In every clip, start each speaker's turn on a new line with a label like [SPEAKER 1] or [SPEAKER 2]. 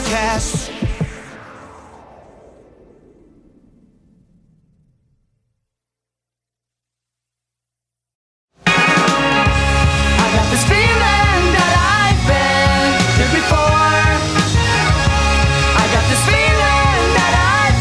[SPEAKER 1] Podcast. I got this feeling that I've been here before. I got this feeling that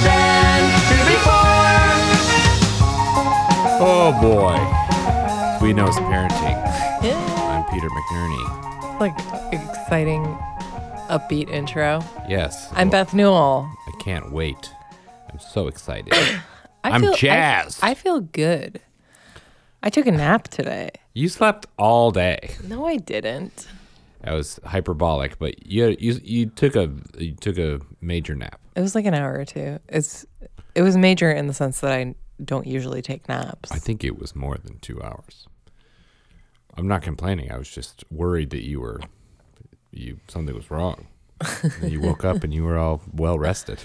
[SPEAKER 1] I've been here before.
[SPEAKER 2] Oh boy. We know some parenting. I'm Peter McNerney.
[SPEAKER 3] Like exciting, upbeat intro.
[SPEAKER 2] Yes.
[SPEAKER 3] I'm Beth Newell.
[SPEAKER 2] I can't wait. I'm so excited.
[SPEAKER 3] I'm
[SPEAKER 2] jazzed.
[SPEAKER 3] I feel good. I took a nap today.
[SPEAKER 2] You slept all day.
[SPEAKER 3] No, I didn't.
[SPEAKER 2] That was hyperbolic, but you took a major nap.
[SPEAKER 3] It was like an hour or two. It was major in the sense that I don't usually take naps.
[SPEAKER 2] I think it was more than 2 hours. I'm not complaining. I was just worried that something was wrong. And you woke up and you were all well rested.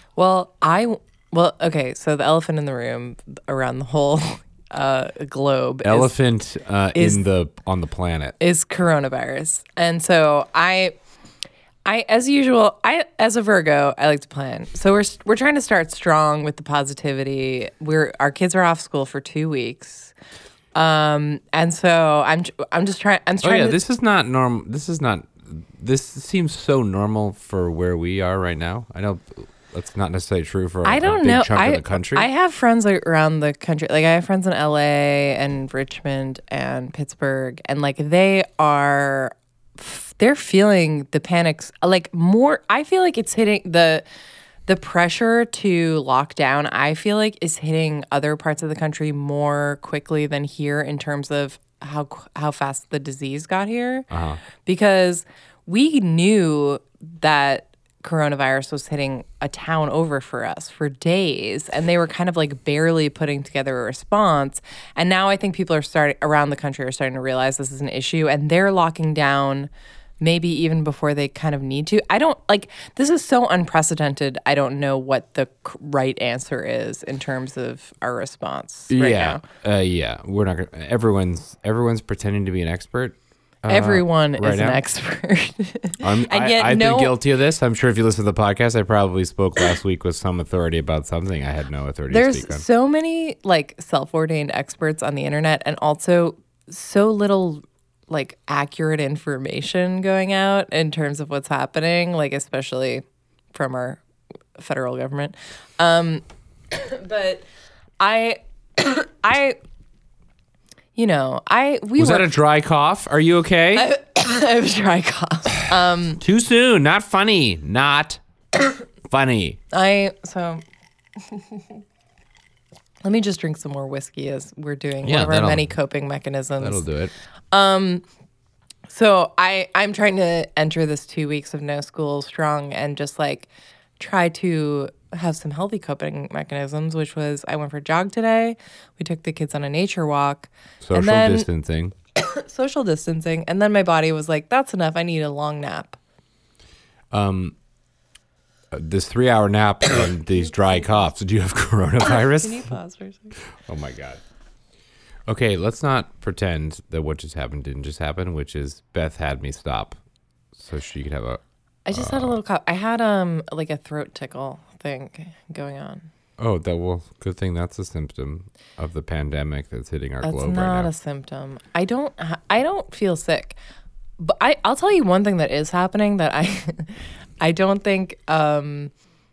[SPEAKER 3] Okay, so the elephant in the room around the whole globe
[SPEAKER 2] on the planet
[SPEAKER 3] is coronavirus. And so I as usual, as a Virgo, I like to plan. So we're trying to start strong with the positivity. Our kids are off school for 2 weeks. And so I'm just trying.
[SPEAKER 2] This is not normal. This seems so normal for where we are right now. I know that's not necessarily true for a big chunk of the country.
[SPEAKER 3] I have friends around the country. Like I have friends in LA and Richmond and Pittsburgh, and like they're feeling the panics like more. I feel like it's hitting the pressure to lock down. I feel like is hitting other parts of the country more quickly than here in terms of how fast the disease got here. Because we knew that coronavirus was hitting a town over for us for days, and they were kind of like barely putting together a response. And now I think people around the country are starting to realize this is an issue, and they're locking down maybe even before they kind of need to. This is so unprecedented. I don't know what the right answer is in terms of our response right now.
[SPEAKER 2] We're not gonna, everyone's pretending to be an expert.
[SPEAKER 3] Everyone
[SPEAKER 2] right
[SPEAKER 3] is
[SPEAKER 2] now.
[SPEAKER 3] an expert.
[SPEAKER 2] I've been guilty of this. I'm sure if you listen to the podcast, I probably spoke last week with some authority about something I had no authority to speak on.
[SPEAKER 3] There's so many like self-ordained experts on the internet, and also so little like accurate information going out in terms of what's happening, like especially from our federal government. But
[SPEAKER 2] Was that a dry cough? Are you okay?
[SPEAKER 3] I have a dry cough.
[SPEAKER 2] Too soon. Not funny. Not funny.
[SPEAKER 3] Let me just drink some more whiskey as we're doing one of our many coping mechanisms.
[SPEAKER 2] That'll do it.
[SPEAKER 3] So I'm trying to enter this 2 weeks of no school strong and just like try to have some healthy coping mechanisms, which was I went for a jog today. We took the kids on a nature walk.
[SPEAKER 2] Social distancing.
[SPEAKER 3] Social distancing. And then my body was like, that's enough. I need a long nap.
[SPEAKER 2] This 3-hour nap and these dry coughs. Do you have coronavirus?
[SPEAKER 3] Can you pause for a second?
[SPEAKER 2] Oh my God. Okay, let's not pretend that what just happened didn't just happen, which is Beth had me stop so she could have
[SPEAKER 3] I just had a little cough. I had like a throat tickle thing going on.
[SPEAKER 2] Oh, good thing that's a symptom of the pandemic that's hitting our globe right now.
[SPEAKER 3] That's not a symptom. I don't feel sick. But I'll tell you one thing that is happening that I don't think so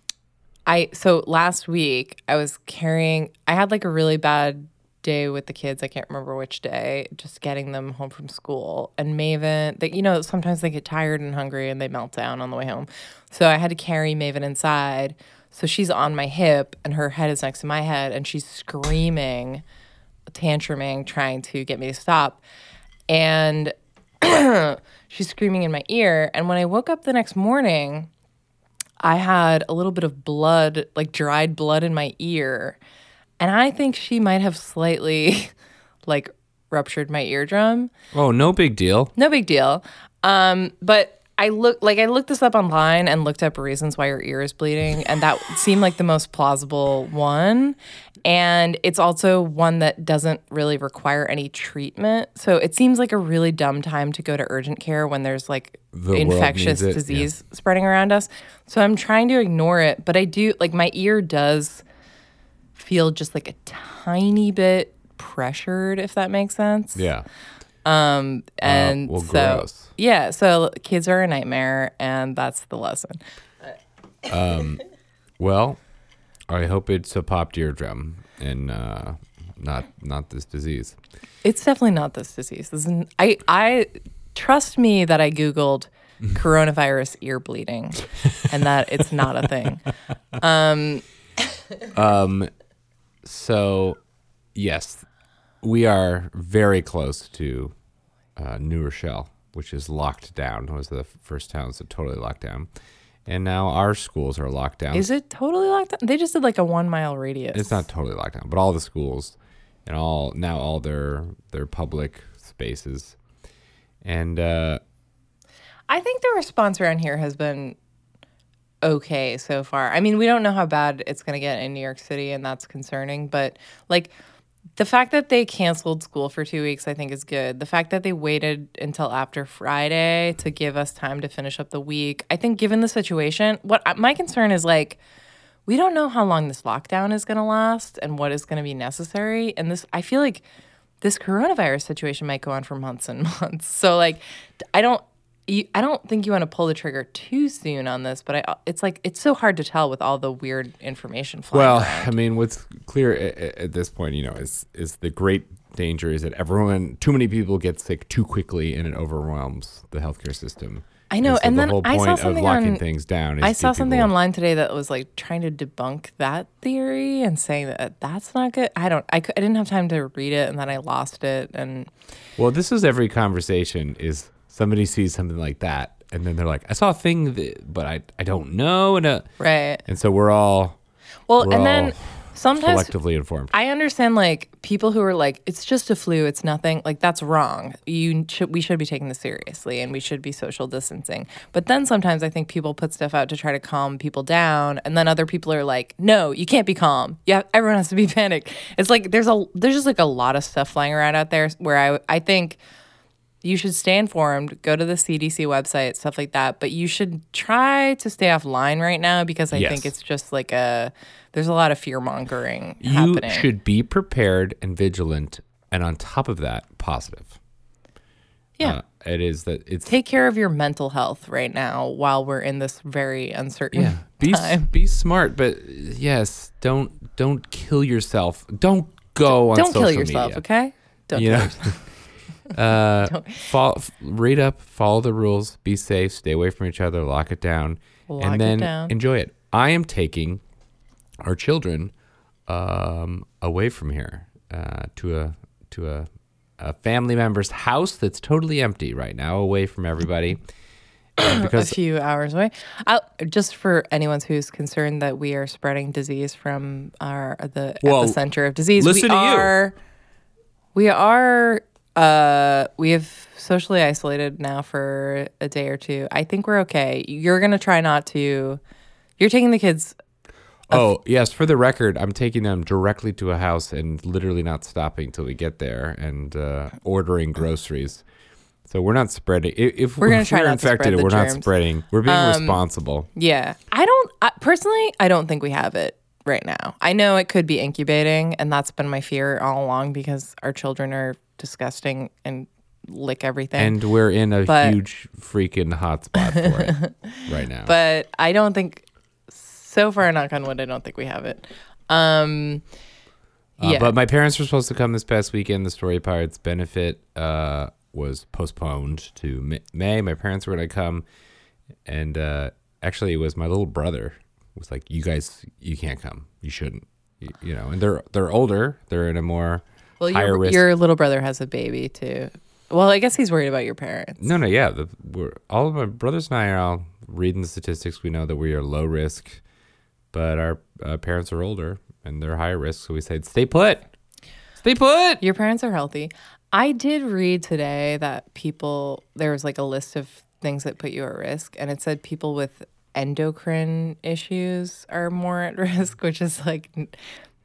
[SPEAKER 3] last week I had like a really bad day with the kids. I can't remember which day, just getting them home from school. And Maven, sometimes they get tired and hungry and they melt down on the way home. So I had to carry Maven inside. So she's on my hip and her head is next to my head and she's screaming, tantruming, trying to get me to stop. And she's screaming in my ear. And when I woke up the next morning, I had a little bit of blood, like dried blood in my ear. And I think she might have slightly like ruptured my eardrum.
[SPEAKER 2] Oh, no big deal.
[SPEAKER 3] No big deal. But I looked this up online and looked up reasons why your ear is bleeding, and that seemed like the most plausible one. And it's also one that doesn't really require any treatment. So it seems like a really dumb time to go to urgent care when there's like
[SPEAKER 2] The world
[SPEAKER 3] infectious
[SPEAKER 2] needs it,
[SPEAKER 3] disease spreading around us. So I'm trying to ignore it, but I do, like, my ear does feel just like a tiny bit pressured, if that makes sense.
[SPEAKER 2] Yeah.
[SPEAKER 3] And
[SPEAKER 2] well,
[SPEAKER 3] so
[SPEAKER 2] gross.
[SPEAKER 3] yeah, so kids are a nightmare, and that's the lesson.
[SPEAKER 2] Well, I hope it's a popped eardrum and not this disease.
[SPEAKER 3] It's definitely not this disease. This is, I trust me that I Googled coronavirus ear bleeding, and that it's not a thing.
[SPEAKER 2] So, yes, we are very close to New Rochelle, which is locked down. It was the first towns that totally locked down. And now our schools are locked down.
[SPEAKER 3] Is it totally locked down? They just did like a 1 mile radius.
[SPEAKER 2] It's not totally locked down, but all the schools and all their public spaces. And
[SPEAKER 3] I think the response around here has been okay so far. I mean, we don't know how bad it's going to get in New York City, and that's concerning. But like the fact that they canceled school for 2 weeks, I think is good. The fact that they waited until after Friday to give us time to finish up the week, I think given the situation, my concern is like, we don't know how long this lockdown is going to last and what is going to be necessary. And I feel like this coronavirus situation might go on for months and months. So like, I don't think you want to pull the trigger too soon on this, but it's so hard to tell with all the weird information flying
[SPEAKER 2] well,
[SPEAKER 3] around.
[SPEAKER 2] I mean, what's clear at this point, is the great danger is that too many people get sick too quickly, and it overwhelms the healthcare system.
[SPEAKER 3] I know,
[SPEAKER 2] so
[SPEAKER 3] and
[SPEAKER 2] the
[SPEAKER 3] then
[SPEAKER 2] whole
[SPEAKER 3] I saw
[SPEAKER 2] point of
[SPEAKER 3] something
[SPEAKER 2] locking things down is
[SPEAKER 3] I saw
[SPEAKER 2] get
[SPEAKER 3] something
[SPEAKER 2] people-
[SPEAKER 3] online today that was like trying to debunk that theory and saying that that's not good. I didn't have time to read it, and then I lost it. And
[SPEAKER 2] Well, this is every conversation is somebody sees something like that, and then they're like, I saw a thing, but I don't know.
[SPEAKER 3] right,
[SPEAKER 2] And so we're all
[SPEAKER 3] and then sometimes
[SPEAKER 2] collectively informed.
[SPEAKER 3] I understand like people who are like, it's just a flu, it's nothing. Like that's wrong. We should be taking this seriously, and we should be social distancing. But then sometimes I think people put stuff out to try to calm people down, and then other people are like, no, you can't be calm. Yeah, everyone has to be panicked. It's like there's just like a lot of stuff flying around out there where I think you should stay informed, go to the CDC website, stuff like that. But you should try to stay offline right now because I
[SPEAKER 2] Yes.
[SPEAKER 3] think it's just like there's a lot of fear mongering
[SPEAKER 2] You
[SPEAKER 3] happening.
[SPEAKER 2] should be prepared and vigilant, and on top of that, positive.
[SPEAKER 3] Yeah.
[SPEAKER 2] It is that it's
[SPEAKER 3] Take care of your mental health right now while we're in this very uncertain time.
[SPEAKER 2] be smart, but yes, don't kill yourself. Don't go on
[SPEAKER 3] Don't
[SPEAKER 2] social
[SPEAKER 3] kill yourself,
[SPEAKER 2] media.
[SPEAKER 3] okay? Don't
[SPEAKER 2] You
[SPEAKER 3] kill
[SPEAKER 2] know?
[SPEAKER 3] yourself.
[SPEAKER 2] Read up, follow the rules, be safe, stay away from each other, lock it down,
[SPEAKER 3] Lock
[SPEAKER 2] and
[SPEAKER 3] it
[SPEAKER 2] then
[SPEAKER 3] down.
[SPEAKER 2] enjoy it. I am taking our children away from here to a family member's house that's totally empty right now, away from everybody.
[SPEAKER 3] A
[SPEAKER 2] Because
[SPEAKER 3] few hours away. Just for anyone who's concerned that we are spreading disease from the
[SPEAKER 2] Well,
[SPEAKER 3] epicenter of disease,
[SPEAKER 2] listen to you.
[SPEAKER 3] we have socially isolated now for a day or two. I think we're okay. You're gonna try not to. You're taking the kids.
[SPEAKER 2] Oh, yes, for the record, I'm taking them directly to a house and literally not stopping till we get there and ordering groceries. So we're not spreading. If
[SPEAKER 3] We're gonna try not to spread
[SPEAKER 2] infected,
[SPEAKER 3] the
[SPEAKER 2] we're not
[SPEAKER 3] germs.
[SPEAKER 2] spreading. We're being responsible.
[SPEAKER 3] Yeah, personally, I don't think we have it right now. I know it could be incubating, and that's been my fear all along because our children are disgusting and lick everything.
[SPEAKER 2] And we're in a
[SPEAKER 3] But-
[SPEAKER 2] huge freaking hotspot for it right now.
[SPEAKER 3] But I don't think, so far, knock on wood, I don't think we have it. Yeah.
[SPEAKER 2] But my parents were supposed to come this past weekend. The Story Pirates benefit was postponed to May. My parents were going to come, and actually, it was my little brother was like, "You guys, you can't come. You shouldn't." You know, and they're older. They're in a more higher risk.
[SPEAKER 3] Your little brother has a baby too. Well, I guess he's worried about your parents.
[SPEAKER 2] No, yeah. All of my brothers and I are all reading the statistics. We know that we are low risk, but our parents are older and they're higher risk. So we said, stay put. Stay put.
[SPEAKER 3] Your parents are healthy. I did read today that there was like a list of things that put you at risk, and it said people with endocrine issues are more at risk, which is like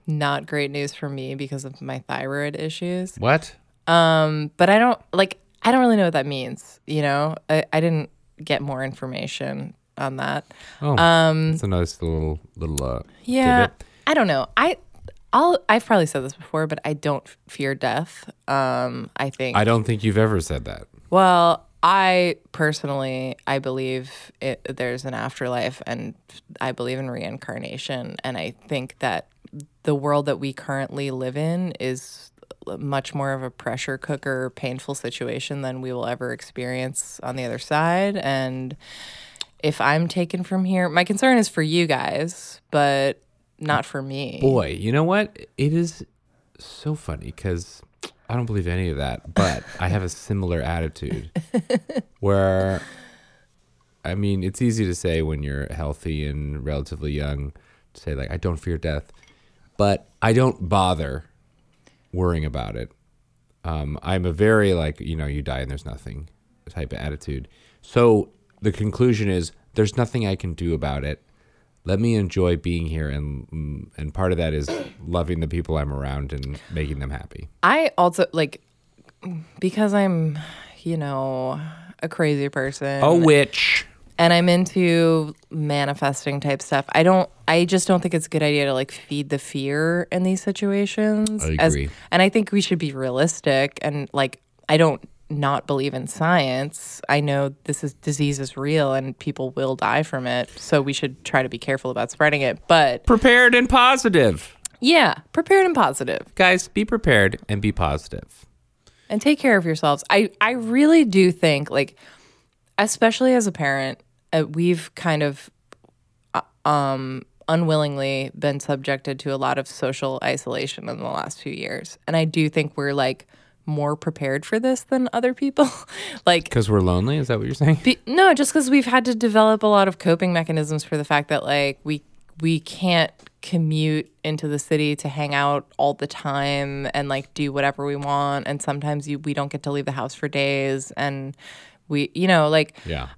[SPEAKER 3] not great news for me because of my thyroid issues.
[SPEAKER 2] What?
[SPEAKER 3] But I don't really know what that means. You know, I didn't get more information on that.
[SPEAKER 2] Oh, it's a nice little
[SPEAKER 3] Yeah,
[SPEAKER 2] tidbit.
[SPEAKER 3] I don't know. I've probably said this before, but I don't fear death. I think
[SPEAKER 2] I don't think you've ever said that.
[SPEAKER 3] Well, I personally, I believe there's an afterlife, and I believe in reincarnation, and I think that the world that we currently live in is much more of a pressure cooker, painful situation than we will ever experience on the other side. And if I'm taken from here, my concern is for you guys, but not for me.
[SPEAKER 2] Boy, you know what? It is so funny because I don't believe any of that, but I have a similar attitude where, I mean, it's easy to say when you're healthy and relatively young to say, like, I don't fear death, but I don't bother worrying about it. I'm a very, like, you know, you die and there's nothing type of attitude. So the conclusion is there's nothing I can do about it. Let me enjoy being here, and part of that is loving the people I'm around and making them happy.
[SPEAKER 3] I also, like, because I'm, you know, a crazy person.
[SPEAKER 2] A witch.
[SPEAKER 3] And I'm into manifesting type stuff. I just don't think it's a good idea to, like, feed the fear in these situations.
[SPEAKER 2] I agree.
[SPEAKER 3] And I think we should be realistic. And, like, I don't not believe in science. I know disease is real and people will die from it. So we should try to be careful about spreading it. But
[SPEAKER 2] Prepared and positive.
[SPEAKER 3] yeah, prepared and positive.
[SPEAKER 2] Guys, be prepared and be positive.
[SPEAKER 3] And take care of yourselves. I really do think, like, especially as a parent, we've kind of unwillingly been subjected to a lot of social isolation in the last few years. And I do think we're, like, more prepared for this than other people. Like,
[SPEAKER 2] Because we're lonely? Is that what you're saying?
[SPEAKER 3] no, just because we've had to develop a lot of coping mechanisms for the fact that, like, we can't commute into the city to hang out all the time and, like, do whatever we want. And sometimes we don't get to leave the house for days. And we, you know, like,
[SPEAKER 2] Yeah.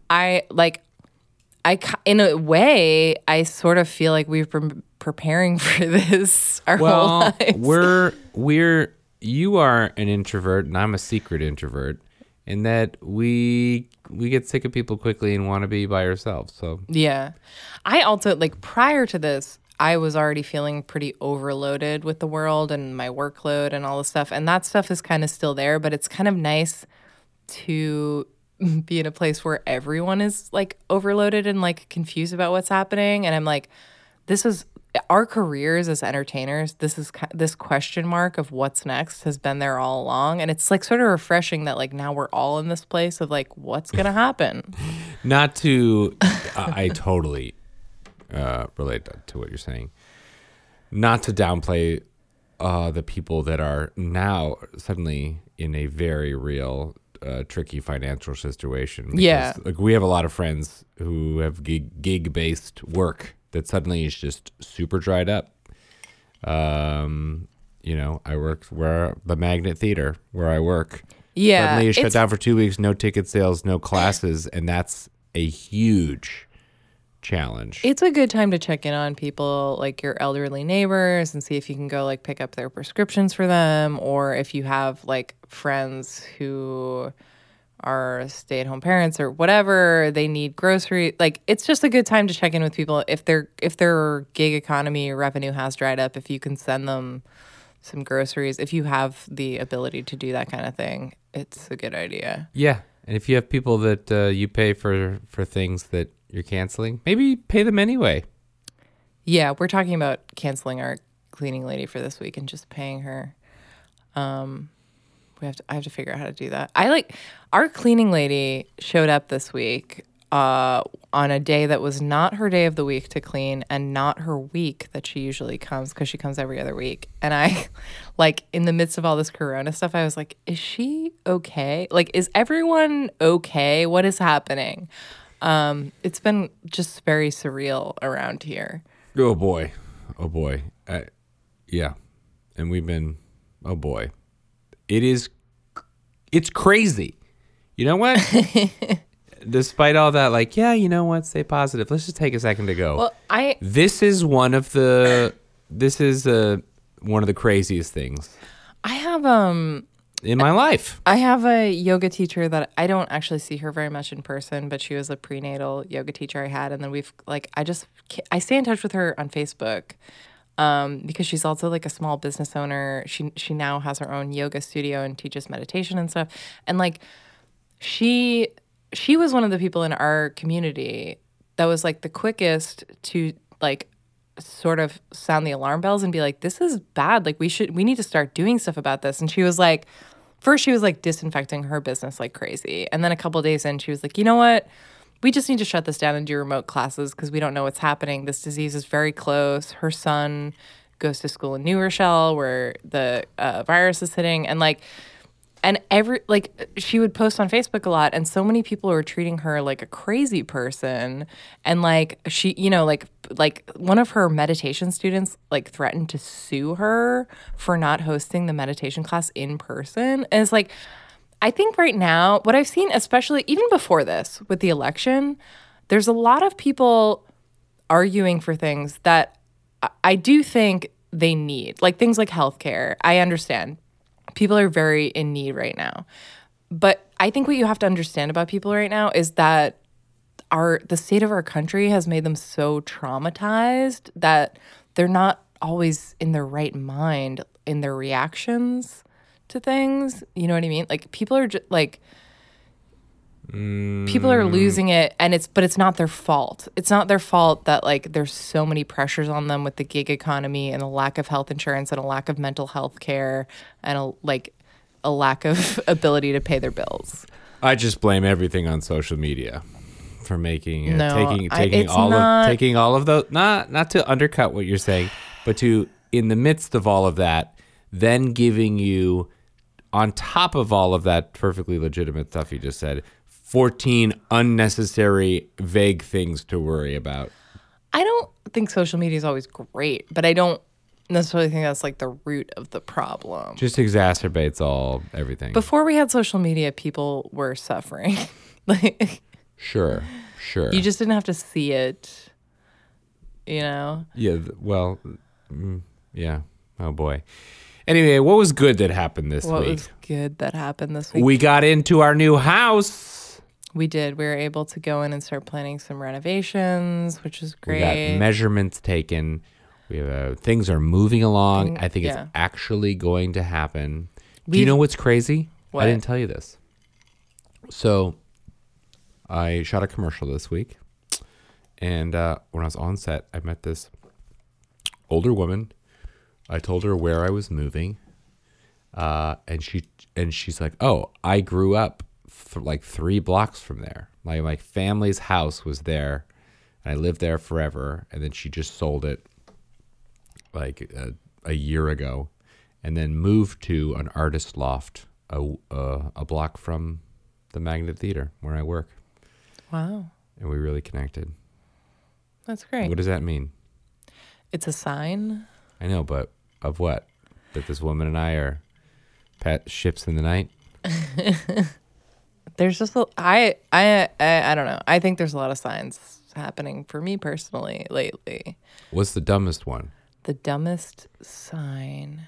[SPEAKER 3] in a way, I sort of feel like we've been preparing for this our whole lives.
[SPEAKER 2] You are an introvert and I'm a secret introvert, in that we get sick of people quickly and want to be by ourselves. So
[SPEAKER 3] Yeah. I also, like, prior to this, I was already feeling pretty overloaded with the world and my workload and all this stuff. And that stuff is kind of still there, but it's kind of nice to be in a place where everyone is, like, overloaded and, like, confused about what's happening. And I'm like, this is our careers as entertainers. This question mark of what's next has been there all along. And it's, like, sort of refreshing that, like, now we're all in this place of, like, what's going to happen.
[SPEAKER 2] not to, I totally relate to what you're saying. Not to downplay the people that are now suddenly in a very real, tricky financial situation. Because,
[SPEAKER 3] Yeah.
[SPEAKER 2] like, we have a lot of friends who have gig-based work that suddenly is just super dried up. You know, I work where the Magnet Theater where I work.
[SPEAKER 3] Yeah.
[SPEAKER 2] Suddenly it's shut down for 2 weeks, no ticket sales, no classes, and that's a huge challenge.
[SPEAKER 3] It's a good time to check in on people, like your elderly neighbors, and see if you can go, like, pick up their prescriptions for them, or if you have, like, friends who are stay-at-home parents or whatever, they need grocery. Like, it's just a good time to check in with people if their gig economy revenue has dried up, if you can send them some groceries, if you have the ability to do that kind of thing, it's a good idea.
[SPEAKER 2] Yeah, and if you have people that you pay for things that you're canceling, maybe pay them anyway.
[SPEAKER 3] Yeah, we're talking about canceling our cleaning lady for this week and just paying her. I have to figure out how to do that. Our cleaning lady showed up this week on a day that was not her day of the week to clean and not her week that she usually comes, because she comes every other week. And I, like, in the midst of all this corona stuff, I was like, is she okay? Like, is everyone okay? What is happening? It's been just very surreal around here.
[SPEAKER 2] Oh boy. Yeah. And we've been, oh boy. It's crazy. You know what? Despite all that, like, yeah, you know what? Stay positive. Let's just take a second to go.
[SPEAKER 3] Well,
[SPEAKER 2] This is one of the craziest things
[SPEAKER 3] I have
[SPEAKER 2] in my life.
[SPEAKER 3] I have a yoga teacher that I don't actually see her very much in person, but she was a prenatal yoga teacher I had, and then I stay in touch with her on Facebook because she's also like a small business owner. She now has her own yoga studio and teaches meditation and stuff, and like she was one of the people in our community that was like the quickest to like sort of sound the alarm bells and be like, this is bad. Like we need to start doing stuff about this. And she was like, first she was like disinfecting her business like crazy. And then a couple of days in, she was like, you know what? We just need to shut this down and do remote classes because we don't know what's happening. This disease is very close. Her son goes to school in New Rochelle where the virus is hitting. And like, she would post on Facebook a lot, and so many people were treating her like a crazy person. And like she, you know, like one of her meditation students like threatened to sue her for not hosting the meditation class in person. And it's like, I think right now, what I've seen, especially even before this with the election, there's a lot of people arguing for things that I do think they need, like things like healthcare. I understand. People are very in need right now. But I think what you have to understand about people right now is that the state of our country has made them so traumatized that they're not always in their right mind in their reactions to things. You know what I mean? Like people are just like people are losing it, and it's not their fault. It's not their fault that like there's so many pressures on them with the gig economy and a lack of health insurance and a lack of mental health care and a lack of ability to pay their bills.
[SPEAKER 2] I just blame everything on social media for making
[SPEAKER 3] taking
[SPEAKER 2] all of those, not to undercut what you're saying, but to, in the midst of all of that, then giving you, on top of all of that perfectly legitimate stuff you just said, 14 unnecessary, vague things to worry about.
[SPEAKER 3] I don't think social media is always great, but I don't necessarily think that's like the root of the problem.
[SPEAKER 2] Just exacerbates everything.
[SPEAKER 3] Before we had social media, people were suffering. Like,
[SPEAKER 2] Sure.
[SPEAKER 3] You just didn't have to see it, you know?
[SPEAKER 2] Yeah, well, yeah. Oh, boy. Anyway, what was good that happened this week?
[SPEAKER 3] What was good that happened this week?
[SPEAKER 2] We got into our new house.
[SPEAKER 3] We did. We were able to go in and start planning some renovations, which is great.
[SPEAKER 2] We got measurements taken. We have things are moving along. I think it's actually going to happen. Do you know what's crazy?
[SPEAKER 3] What?
[SPEAKER 2] I didn't tell you this. So I shot a commercial this week. And when I was on set, I met this older woman. I told her where I was moving. And she's like, oh, I grew up like 3 blocks from there. My family's house was there. And I lived there forever. And then she just sold it like a year ago, and then moved to an artist loft a block from the Magnet Theater where I work.
[SPEAKER 3] Wow.
[SPEAKER 2] And we really connected.
[SPEAKER 3] That's great.
[SPEAKER 2] What does that mean?
[SPEAKER 3] It's a sign.
[SPEAKER 2] I know, but of what? That this woman and I are pet ships in the night?
[SPEAKER 3] There's just I don't know. I think there's a lot of signs happening for me personally lately.
[SPEAKER 2] What's the dumbest one?
[SPEAKER 3] The dumbest sign.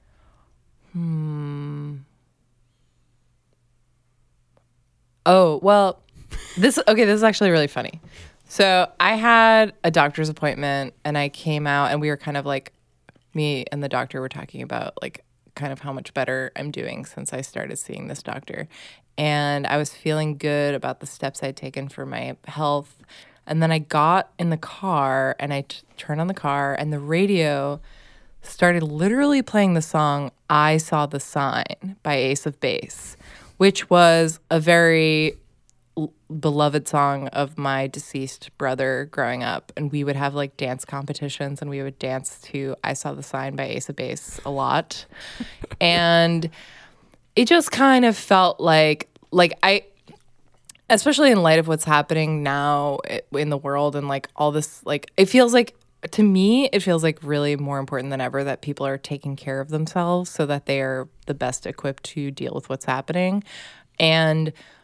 [SPEAKER 3] Oh, well, this is actually really funny. So I had a doctor's appointment and I came out and we were kind of like, me and the doctor were talking about like kind of how much better I'm doing since I started seeing this doctor. And I was feeling good about the steps I'd taken for my health. And then I got in the car and I turned on the car and the radio started literally playing the song I Saw the Sign by Ace of Base, which was a very beloved song of my deceased brother growing up. And we would have like dance competitions and we would dance to I Saw the Sign by Ace of Base a lot. And it just kind of felt like especially in light of what's happening now in the world and like all this, like it feels like, to me, it feels like really more important than ever that people are taking care of themselves so that they are the best equipped to deal with what's happening. And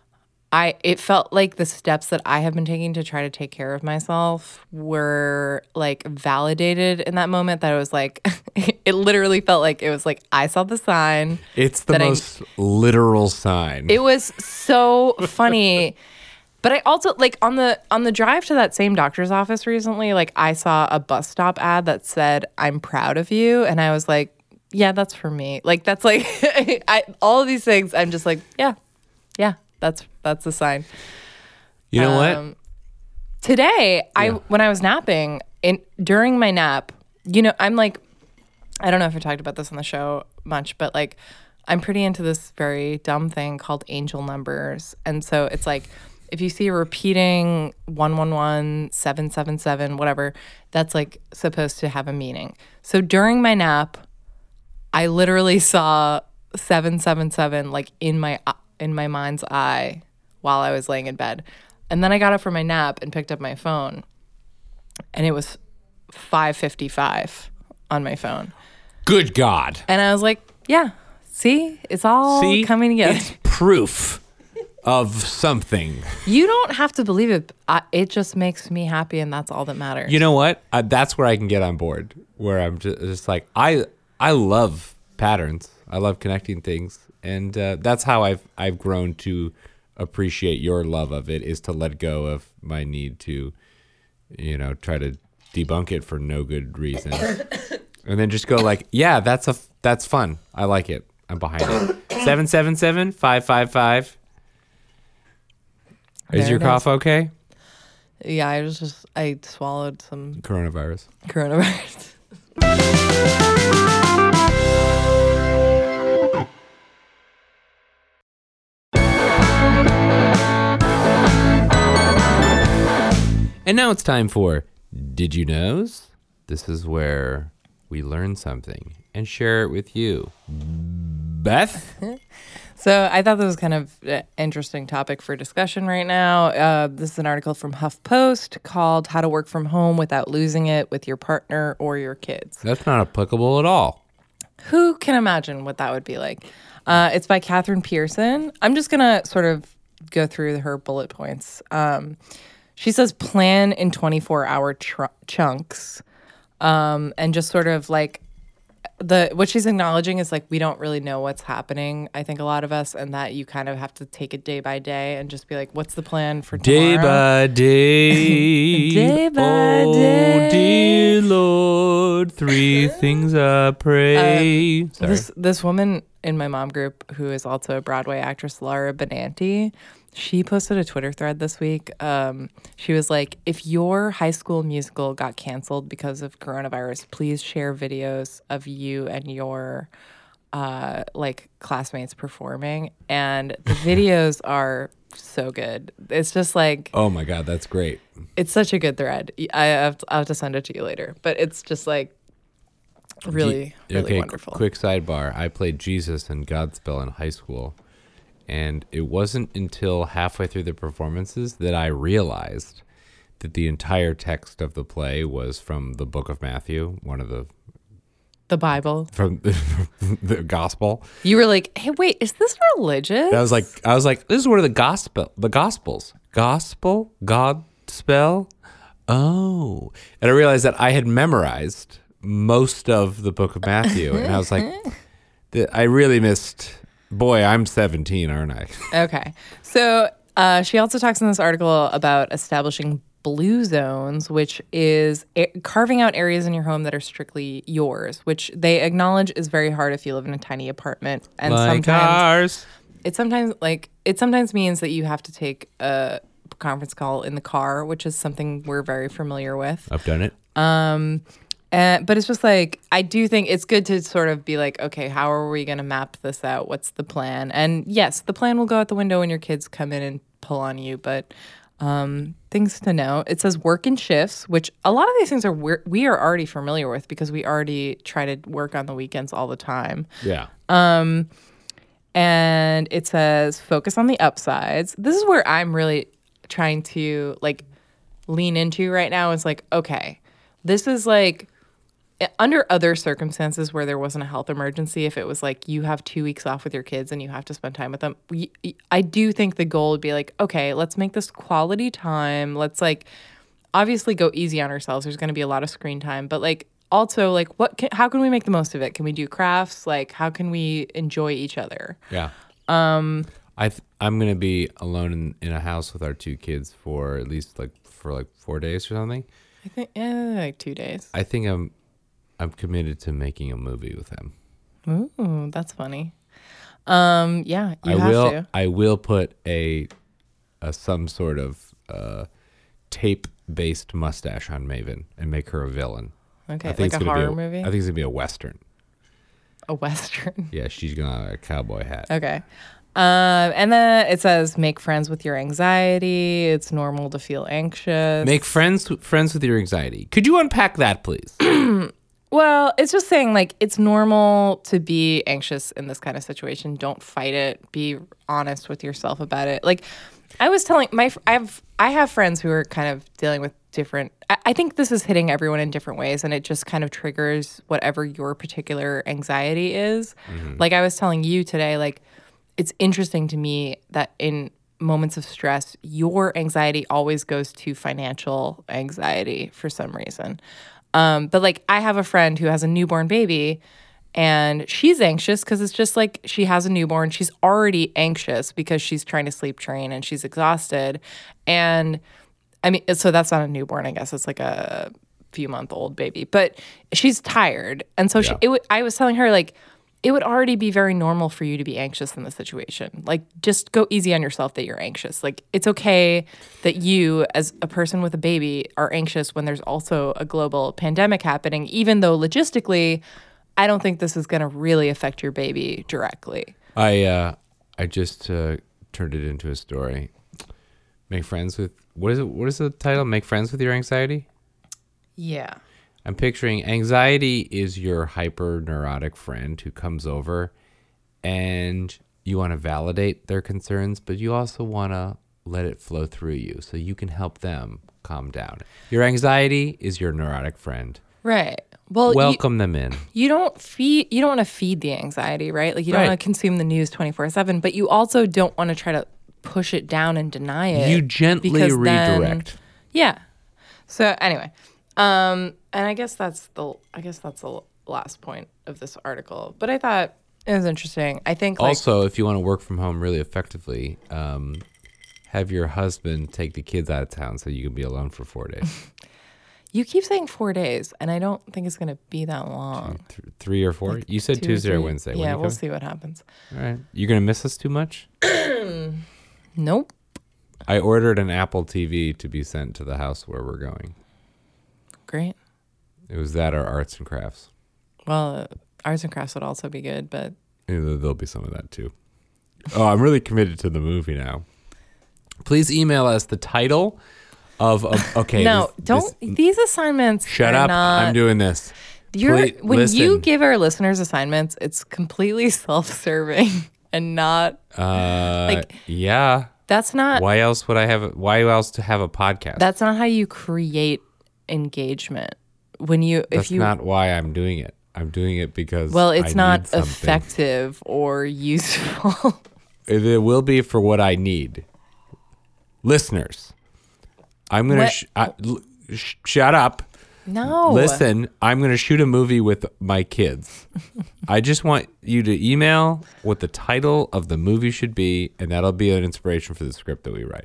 [SPEAKER 3] it felt like the steps that I have been taking to try to take care of myself were like validated in that moment, that it was like, it literally felt like it was like, I saw the sign.
[SPEAKER 2] It's the most literal sign.
[SPEAKER 3] It was so funny. But I also, like, on the drive to that same doctor's office recently, like, I saw a bus stop ad that said, "I'm proud of you." And I was like, yeah, that's for me. Like, that's like, all of these things, I'm just like, yeah, that's a sign.
[SPEAKER 2] You know what?
[SPEAKER 3] Today, when I was napping, during my nap, you know, I'm like, I don't know if I talked about this on the show much, but like, I'm pretty into this very dumb thing called angel numbers. And so it's like, if you see a repeating 111, 777, whatever, that's like supposed to have a meaning. So during my nap, I literally saw 777 like in my mind's eye while I was laying in bed. And then I got up from my nap and picked up my phone, and it was 5:55 on my phone.
[SPEAKER 2] Good God.
[SPEAKER 3] And I was like, yeah, see? It's all coming together.
[SPEAKER 2] It's proof of something.
[SPEAKER 3] You don't have to believe it. It just makes me happy, and that's all that matters.
[SPEAKER 2] You know what? That's where I can get on board, where I'm just like, I love patterns. I love connecting things. And that's how I've grown to appreciate your love of it, is to let go of my need to, you know, try to debunk it for no good reason. And then just go like, yeah, that's fun. I like it. I'm behind it. 777 555. Is your cough okay?
[SPEAKER 3] Yeah, I swallowed some
[SPEAKER 2] coronavirus. And now it's time for Did You Knows? This is where we learn something and share it with you. Beth?
[SPEAKER 3] So I thought this was kind of an interesting topic for discussion right now. This is an article from HuffPost called How to Work from Home Without Losing It with Your Partner or Your Kids.
[SPEAKER 2] That's not applicable at all.
[SPEAKER 3] Who can imagine what that would be like? It's by Catherine Pearson. I'm just going to sort of go through her bullet points. She says plan in 24-hour chunks, and just sort of like what she's acknowledging is like we don't really know what's happening. I think a lot of us, and that you kind of have to take it day by day and just be like, what's the plan for tomorrow?
[SPEAKER 2] Day by day.
[SPEAKER 3] Day by
[SPEAKER 2] oh,
[SPEAKER 3] day.
[SPEAKER 2] Oh, dear Lord, three things I pray. Sorry.
[SPEAKER 3] This woman in my mom group, who is also a Broadway actress, Laura Benanti, she posted a Twitter thread this week. She was like, if your High School Musical got canceled because of coronavirus, please share videos of you and your like classmates performing. And the videos are so good. It's just like,
[SPEAKER 2] oh my God, that's great.
[SPEAKER 3] It's such a good thread. I'll have to send it to you later. But it's just like really wonderful.
[SPEAKER 2] Quick sidebar. I played Jesus in Godspell in high school. And it wasn't until halfway through the performances that I realized that the entire text of the play was from the Book of Matthew, one of
[SPEAKER 3] the Bible,
[SPEAKER 2] from the Gospel.
[SPEAKER 3] You were like, "Hey, wait, is this religious?"
[SPEAKER 2] I was like, this is one of the Gospels. Gospel, Godspell. Oh, and I realized that I had memorized most of the Book of Matthew, and I was like, I really missed. Boy, I'm 17, aren't I?
[SPEAKER 3] Okay. So she also talks in this article about establishing blue zones, which is carving out areas in your home that are strictly yours, which they acknowledge is very hard if you live in a tiny apartment. And
[SPEAKER 2] like ours.
[SPEAKER 3] It sometimes means that you have to take a conference call in the car, which is something we're very familiar with.
[SPEAKER 2] I've done it.
[SPEAKER 3] But it's just like, I do think it's good to sort of be like, okay, how are we going to map this out? What's the plan? And yes, the plan will go out the window when your kids come in and pull on you. But things to know. It says work in shifts, which a lot of these things we are already familiar with because we already try to work on the weekends all the time.
[SPEAKER 2] Yeah.
[SPEAKER 3] And it says focus on the upsides. This is where I'm really trying to like lean into right now. It's like, okay, this is like under other circumstances where there wasn't a health emergency, if it was like you have 2 weeks off with your kids and you have to spend time with them, I do think the goal would be like, okay, let's make this quality time. Let's like obviously go easy on ourselves. There's going to be a lot of screen time, but like also like how can we make the most of it? Can we do crafts? Like how can we enjoy each other?
[SPEAKER 2] Yeah. I'm going to be alone in a house with our 2 kids for at least like 4 days or something.
[SPEAKER 3] I think like 2 days.
[SPEAKER 2] I think I'm committed to making a movie with him.
[SPEAKER 3] Ooh, that's funny. Yeah,
[SPEAKER 2] I will put some sort of tape-based mustache on Maven and make her a villain.
[SPEAKER 3] Okay, like a horror movie?
[SPEAKER 2] I think it's going to be a Western.
[SPEAKER 3] A Western?
[SPEAKER 2] Yeah, she's going to have a cowboy hat.
[SPEAKER 3] Okay. And then it says, make friends with your anxiety. It's normal to feel anxious.
[SPEAKER 2] Make friends with your anxiety. Could you unpack that, please?
[SPEAKER 3] Well, it's just saying, like, it's normal to be anxious in this kind of situation. Don't fight it. Be honest with yourself about it. Like, I was telling I have friends who are kind of dealing with different. I think this is hitting everyone in different ways, and it just kind of triggers whatever your particular anxiety is. Mm-hmm. Like I was telling you today, like, it's interesting to me that in moments of stress, your anxiety always goes to financial anxiety for some reason. But like I have a friend who has a newborn baby and she's anxious because it's just like she has a newborn. She's already anxious because she's trying to sleep train and she's exhausted. And I mean, so that's not a newborn, I guess. It's like a few-month-old baby. But she's tired. And so I was telling her, like, it would already be very normal for you to be anxious in this situation. Like, just go easy on yourself that you're anxious. Like, it's okay that you, as a person with a baby, are anxious when there's also a global pandemic happening, even though logistically, I don't think this is going to really affect your baby directly.
[SPEAKER 2] I just turned it into a story. Make friends with, what is the title? Make friends with your anxiety?
[SPEAKER 3] Yeah.
[SPEAKER 2] I'm picturing anxiety is your hyper neurotic friend who comes over and you want to validate their concerns, but you also want to let it flow through you so you can help them calm down. Your anxiety is your neurotic friend.
[SPEAKER 3] Right. Well,
[SPEAKER 2] welcome them in.
[SPEAKER 3] You don't want to feed the anxiety, right? Like you don't want to consume the news 24/7, but you also don't want to try to push it down and deny it.
[SPEAKER 2] You gently redirect.
[SPEAKER 3] Yeah. So anyway, and I guess that's the last point of this article. But I thought it was interesting. I think
[SPEAKER 2] also if you want to work from home really effectively, have your husband take the kids out of town so you can be alone for 4 days.
[SPEAKER 3] You keep saying 4 days, and I don't think it's going to be that long.
[SPEAKER 2] 3 or 4? Like you said Tuesday or Wednesday.
[SPEAKER 3] Yeah, we'll see what happens.
[SPEAKER 2] All right. You going to miss us too much?
[SPEAKER 3] Nope.
[SPEAKER 2] I ordered an Apple TV to be sent to the house where we're going.
[SPEAKER 3] Great.
[SPEAKER 2] It was that or arts and crafts.
[SPEAKER 3] Well, arts and crafts would also be good, but...
[SPEAKER 2] There'll be some of that, too. Oh, I'm really committed to the movie now. Please email us the title... okay.
[SPEAKER 3] No, these assignments.
[SPEAKER 2] Shut up! I'm doing this.
[SPEAKER 3] When you give our listeners assignments, it's completely self-serving and not
[SPEAKER 2] Yeah.
[SPEAKER 3] That's not.
[SPEAKER 2] Why else to have a podcast?
[SPEAKER 3] That's not how you create engagement. That's
[SPEAKER 2] not why I'm doing it. I'm doing it because
[SPEAKER 3] it's not effective or useful.
[SPEAKER 2] It will be for what I need. Listeners. I'm going to shut up.
[SPEAKER 3] No.
[SPEAKER 2] Listen, I'm going to shoot a movie with my kids. I just want you to email what the title of the movie should be, and that'll be an inspiration for the script that we write.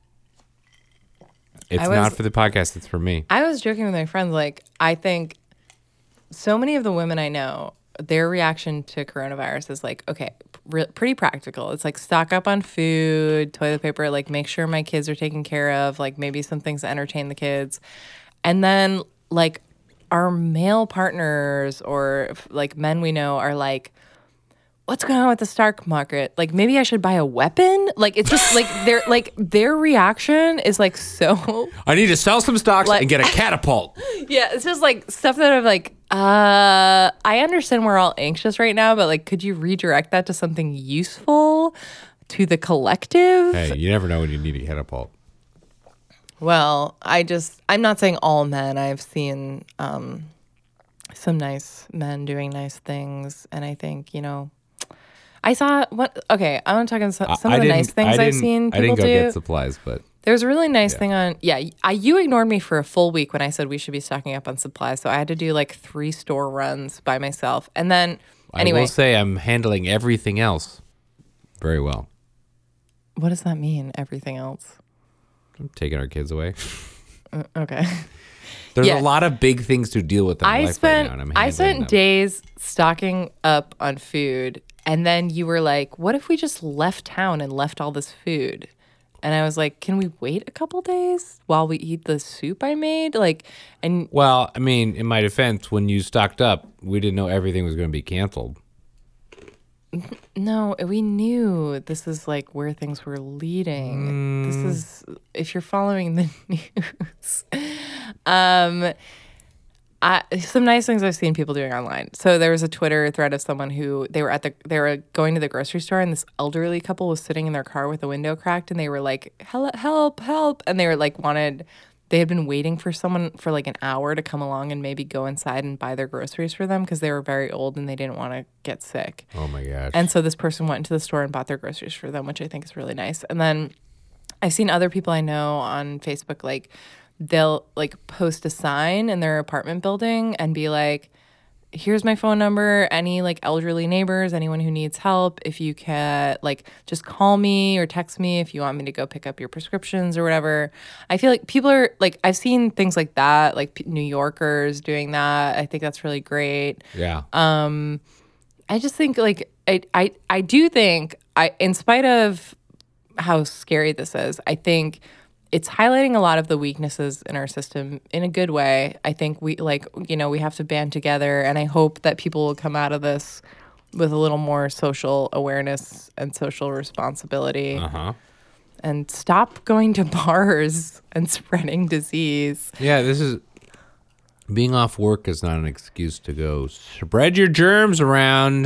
[SPEAKER 2] It's not for the podcast. It's for me.
[SPEAKER 3] I was joking with my friends. Like, I think so many of the women I know, their reaction to coronavirus is like, okay, pretty practical. It's like stock up on food, toilet paper, like make sure my kids are taken care of, like maybe some things to entertain the kids. And then like our male partners or like men we know are like, what's going on with the stock market? Like maybe I should buy a weapon? Like it's just like their reaction is like so
[SPEAKER 2] I need to sell some stocks and get a catapult.
[SPEAKER 3] Yeah, it's just like stuff that I'm like, I understand we're all anxious right now, but like could you redirect that to something useful to the collective?
[SPEAKER 2] Hey, you never know when you need a catapult.
[SPEAKER 3] Well, I'm not saying all men. I've seen some nice men doing nice things. And I think, you know, I saw what. Okay, I want to talk about some of the nice things I've seen people
[SPEAKER 2] I didn't go
[SPEAKER 3] do.
[SPEAKER 2] get supplies, but
[SPEAKER 3] There was a really nice thing on. Yeah, you ignored me for a full week when I said we should be stocking up on supplies. So I had to do like 3 store runs by myself, and then anyway.
[SPEAKER 2] I will say I'm handling everything else very well.
[SPEAKER 3] What does that mean? Everything else?
[SPEAKER 2] I'm taking our kids away.
[SPEAKER 3] Okay.
[SPEAKER 2] There's a lot of big things to deal with in life right now, and I'm handling
[SPEAKER 3] I spent
[SPEAKER 2] them.
[SPEAKER 3] days stocking up on food, and then you were like, "What if we just left town and left all this food?" And I was like, "Can we wait a couple days while we eat the soup I made?"
[SPEAKER 2] Well, I mean, in my defense, when you stocked up, we didn't know everything was going to be canceled.
[SPEAKER 3] No, we knew this is like where things were leading. This is, if you're following the news. Some nice things I've seen people doing online. So there was a Twitter thread of someone who they were going to the grocery store, and this elderly couple was sitting in their car with the window cracked, and they were like, help, and they were like they had been waiting for someone for like an hour to come along and maybe go inside and buy their groceries for them because they were very old and they didn't want to get sick.
[SPEAKER 2] Oh my gosh.
[SPEAKER 3] And so this person went into the store and bought their groceries for them, which I think is really nice. And then I've seen other people I know on Facebook, like they'll like post a sign in their apartment building and be like, here's my phone number, any like elderly neighbors, anyone who needs help, if you can like just call me or text me if you want me to go pick up your prescriptions or whatever. I feel like people are like, I've seen things like that, like New Yorkers doing that. I think that's really great.
[SPEAKER 2] Yeah.
[SPEAKER 3] I just think like I do think in spite of how scary this is, I think it's highlighting a lot of the weaknesses in our system in a good way. I think we have to band together, and I hope that people will come out of this with a little more social awareness and social responsibility. And stop going to bars and spreading disease.
[SPEAKER 2] Yeah, this is being off work is not an excuse to go spread your germs around.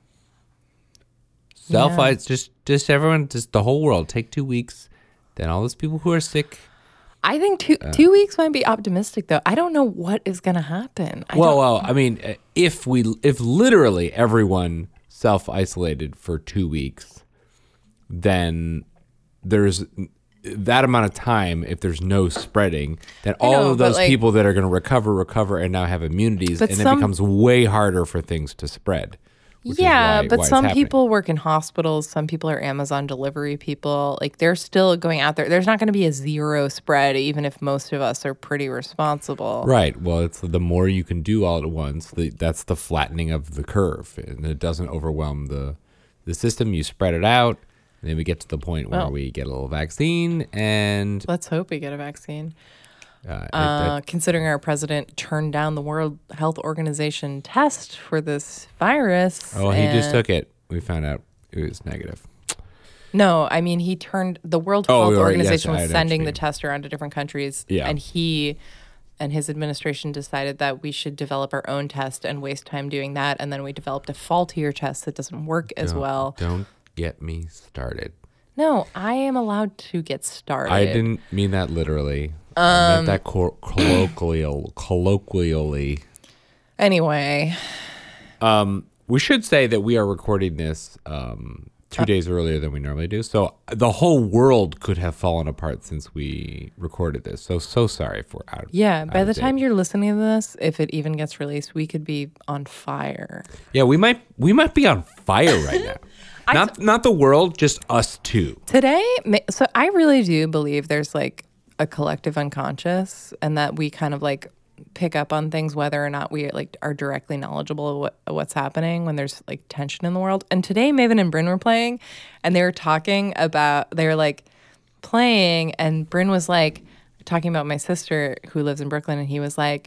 [SPEAKER 2] Just everyone, just the whole world, take 2 weeks. Then all those people who are sick.
[SPEAKER 3] I think two weeks might be optimistic, though. I don't know what is going to happen.
[SPEAKER 2] I mean, if literally everyone self-isolated for 2 weeks, then there's that amount of time. If there's no spreading, then all of those people that are going to recover and now have immunities, and it becomes way harder for things to spread.
[SPEAKER 3] Yeah, but some people work in hospitals. Some people are Amazon delivery people. Like, they're still going out there. There's not going to be a zero spread, even if most of us are pretty responsible.
[SPEAKER 2] Right. Well, it's the more you can do all at once, that's the flattening of the curve. And it doesn't overwhelm the system. You spread it out, and then we get to the point where we get a little vaccine. And
[SPEAKER 3] let's hope we get a vaccine. Considering our president turned down the World Health Organization test for this virus.
[SPEAKER 2] Oh, he just took it. We found out it was negative.
[SPEAKER 3] No, I mean, the World Health Organization was sending the test around to different countries. Yeah. And he and his administration decided that we should develop our own test and waste time doing that. And then we developed a faultier test that doesn't work as well.
[SPEAKER 2] Don't get me started.
[SPEAKER 3] No, I am allowed to get started.
[SPEAKER 2] I didn't mean that literally. I meant that colloquially.
[SPEAKER 3] Anyway.
[SPEAKER 2] We should say that we are recording this 2 days earlier than we normally do. So the whole world could have fallen apart since we recorded this. So sorry for out.
[SPEAKER 3] Yeah, by the time you're listening to this, if it even gets released, we could be on fire.
[SPEAKER 2] Yeah, we might be on fire right now. Not the world, just us two.
[SPEAKER 3] Today, so I really do believe there's like a collective unconscious, and that we kind of like pick up on things whether or not we like are directly knowledgeable of what's happening when there's like tension in the world. And today Maven and Bryn were playing, and they were like playing, and Bryn was like talking about my sister who lives in Brooklyn, and he was like,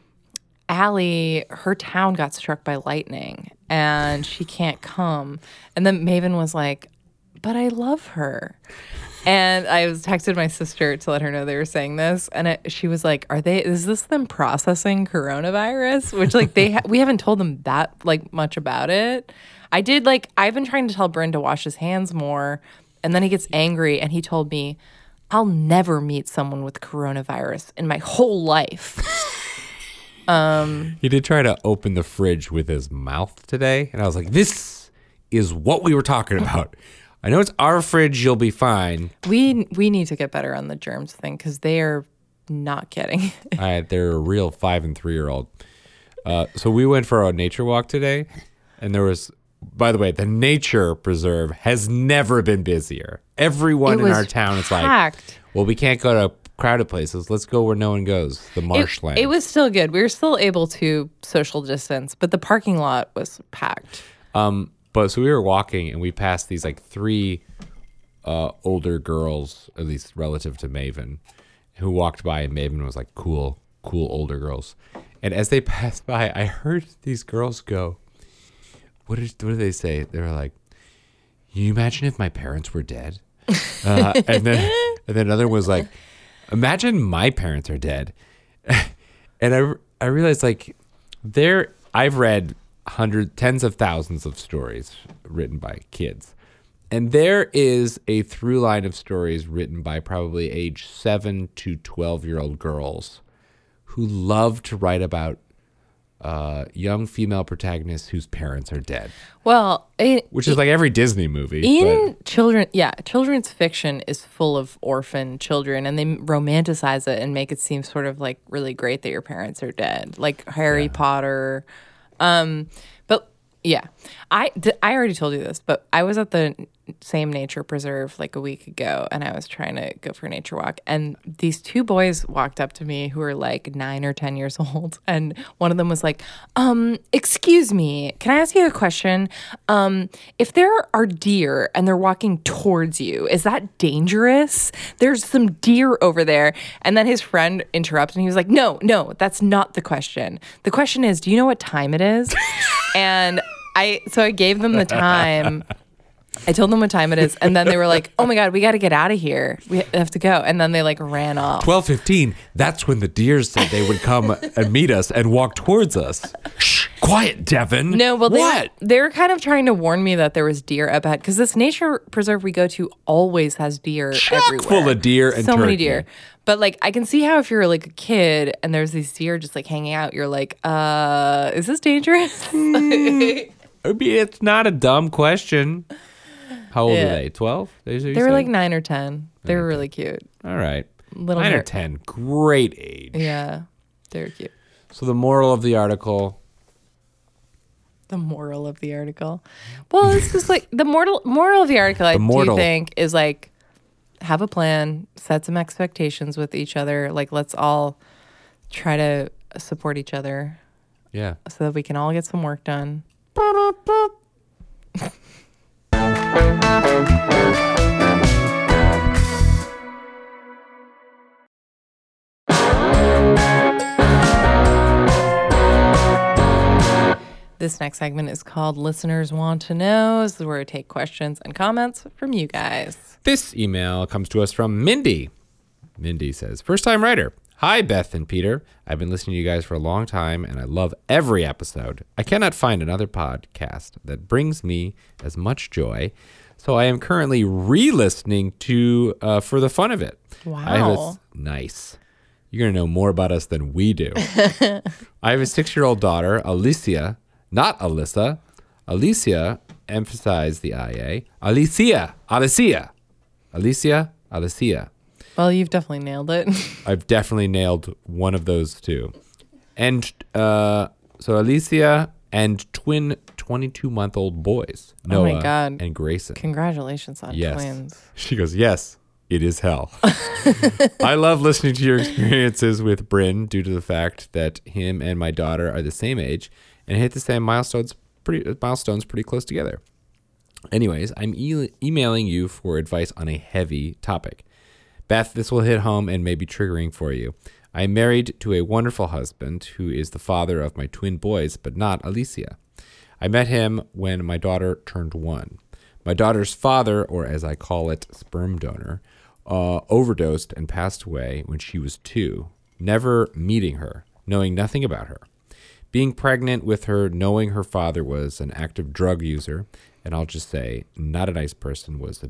[SPEAKER 3] Allie, her town got struck by lightning and she can't come. And then Maven was like, but I love her. And I was texted my sister to let her know they were saying this, and she was like, is this them processing coronavirus? Which like we haven't told them that like much about it. I've been trying to tell Bryn to wash his hands more, and then he gets angry and he told me, I'll never meet someone with coronavirus in my whole life.
[SPEAKER 2] He did try to open the fridge with his mouth today, and I was like, this is what we were talking about. I know it's our fridge, you'll be fine.
[SPEAKER 3] We need to get better on the germs thing because they are not kidding.
[SPEAKER 2] They're a real 5 and 3-year-old. So we went for a nature walk today, and there was, by the way, the nature preserve has never been busier. Everyone in our town is like, well, we can't go to crowded places. Let's go where no one goes, the marshland.
[SPEAKER 3] It was still good. We were still able to social distance, but the parking lot was packed.
[SPEAKER 2] But so we were walking, and we passed these like 3 older girls, at least relative to Maven, who walked by, and Maven was like, cool older girls. And as they passed by, I heard these girls go, what did they say? They were like, can you imagine if my parents were dead? And then another was like, imagine my parents are dead. And I realized like I've read tens of thousands of stories written by kids. And there is a through line of stories written by probably age 7 to 12-year-old girls who love to write about young female protagonists whose parents are dead.
[SPEAKER 3] Well,
[SPEAKER 2] which is like every Disney movie.
[SPEAKER 3] Children's fiction is full of orphan children, and they romanticize it and make it seem sort of like really great that your parents are dead, like Harry Potter. But yeah, I already told you this, but I was at the same nature preserve like a week ago, and I was trying to go for a nature walk, and these 2 boys walked up to me who were like 9 or 10 years old, and one of them was like, excuse me, can I ask you a question? If there are deer and they're walking towards you, is that dangerous? There's some deer over there. And then his friend interrupted, and he was like, no, that's not the question. The question is, do you know what time it is? And I gave them the time. I told them what time it is, and then they were like, oh my God, we got to get out of here. We have to go. And then they like ran off.
[SPEAKER 2] 12:15, that's when the deer said they would come and meet us and walk towards us. Shh, quiet, Devin.
[SPEAKER 3] No, well, they were kind of trying to warn me that there was deer up ahead, because this nature preserve we go to always has deer everywhere.
[SPEAKER 2] Full of deer and
[SPEAKER 3] so
[SPEAKER 2] turkey.
[SPEAKER 3] many deer. But like, I can see how if you're like a kid and there's these deer just like hanging out, you're like, is this dangerous?
[SPEAKER 2] I mean, it's not a dumb question. How old are they? 12?
[SPEAKER 3] They were like 9 or 10. They were really cute.
[SPEAKER 2] All right.
[SPEAKER 3] Little
[SPEAKER 2] 9 or 10. Great age.
[SPEAKER 3] Yeah. They were cute.
[SPEAKER 2] So the moral of the article.
[SPEAKER 3] The moral of the article. Well, it's just like the moral of the article, I do think, is like, have a plan, set some expectations with each other. Like, let's all try to support each other.
[SPEAKER 2] Yeah.
[SPEAKER 3] So that we can all get some work done. This next segment is called Listeners Want to Know. This is where I take questions and comments from you guys.
[SPEAKER 2] This email comes to us from Mindy. Mindy says, first-time writer. Hi, Beth and Peter. I've been listening to you guys for a long time, and I love every episode. I cannot find another podcast that brings me as much joy, so I am currently re-listening to for the fun of it.
[SPEAKER 3] Wow.
[SPEAKER 2] Nice. You're going to know more about us than we do. I have a 6-year-old daughter, Alicia, not Alyssa. Alicia, emphasize the IA. Alicia.
[SPEAKER 3] Well, you've definitely nailed it.
[SPEAKER 2] I've definitely nailed one of those 2. And so Alicia and twin 22-month-old boys, Noah
[SPEAKER 3] oh my God.
[SPEAKER 2] and Grayson.
[SPEAKER 3] Congratulations on twins.
[SPEAKER 2] She goes, yes, it is hell. I love listening to your experiences with Bryn due to the fact that him and my daughter are the same age and hit the same milestones pretty close together. Anyways, I'm emailing you for advice on a heavy topic. Beth, this will hit home and may be triggering for you. I am married to a wonderful husband who is the father of my twin boys, but not Alicia. I met him when my daughter turned 1. My daughter's father, or as I call it, sperm donor, overdosed and passed away when she was 2, never meeting her, knowing nothing about her. Being pregnant with her, knowing her father was an active drug user, and I'll just say, not a nice person, was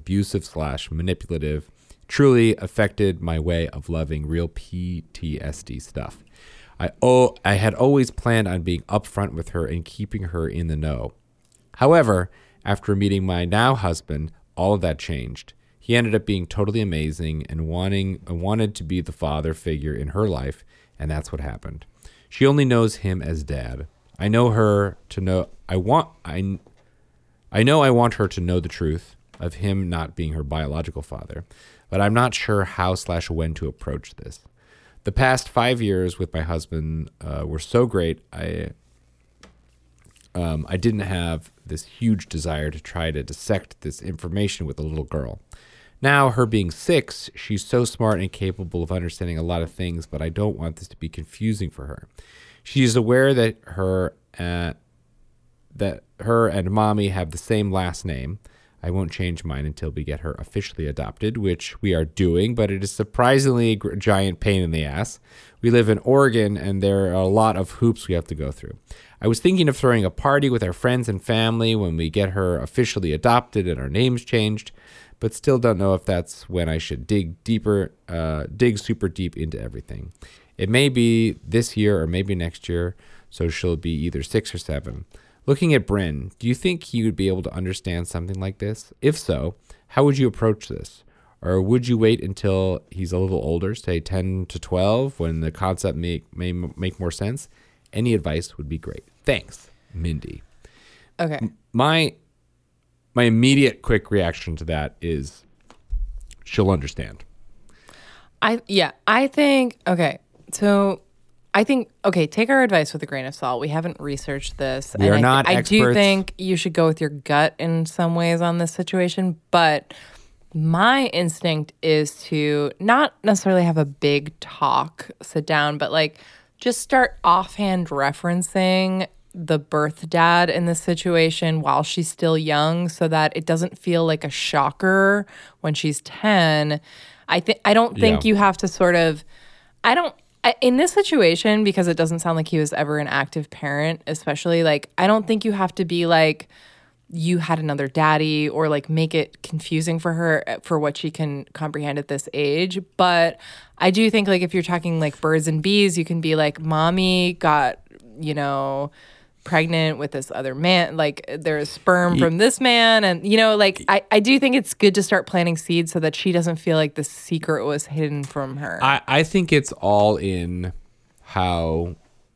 [SPEAKER 2] abusive/manipulative, truly affected my way of loving, real PTSD stuff. I had always planned on being upfront with her and keeping her in the know. However, after meeting my now husband, all of that changed. He ended up being totally amazing and wanted to be the father figure in her life, and that's what happened. She only knows him as dad. I know her to know I know I want her to know the truth of him not being her biological father, but I'm not sure how/when to approach this. The past 5 years with my husband were so great. I didn't have this huge desire to try to dissect this information with a little girl. Now, her being 6, she's so smart and capable of understanding a lot of things, but I don't want this to be confusing for her. She is aware that her and mommy have the same last name. I won't change mine until we get her officially adopted, which we are doing, but it is surprisingly a giant pain in the ass. We live in Oregon, and there are a lot of hoops we have to go through. I was thinking of throwing a party with our friends and family when we get her officially adopted and our names changed, but still don't know if that's when I should dig super deep into everything. It may be this year or maybe next year, so she'll be either 6 or 7. Looking at Bryn, do you think he would be able to understand something like this? If so, how would you approach this? Or would you wait until he's a little older, say 10 to 12, when the concept may make more sense? Any advice would be great. Thanks, Mindy.
[SPEAKER 3] Okay.
[SPEAKER 2] My immediate quick reaction to that is she'll understand.
[SPEAKER 3] I think, take our advice with a grain of salt. We haven't researched this.
[SPEAKER 2] We are not experts.
[SPEAKER 3] I do think you should go with your gut in some ways on this situation, but my instinct is to not necessarily have a big talk, sit down, but like just start offhand referencing the birth dad in this situation while she's still young so that it doesn't feel like a shocker when she's 10. I don't think you have to sort of, in this situation, because it doesn't sound like he was ever an active parent, especially, like, I don't think you have to be like, you had another daddy or like make it confusing for her for what she can comprehend at this age. But I do think, like, if you're talking like birds and bees, you can be like, mommy got, pregnant with this other man, like there's sperm from this man, and like I do think it's good to start planting seeds so that she doesn't feel like the secret was hidden from her.
[SPEAKER 2] I think it's all in how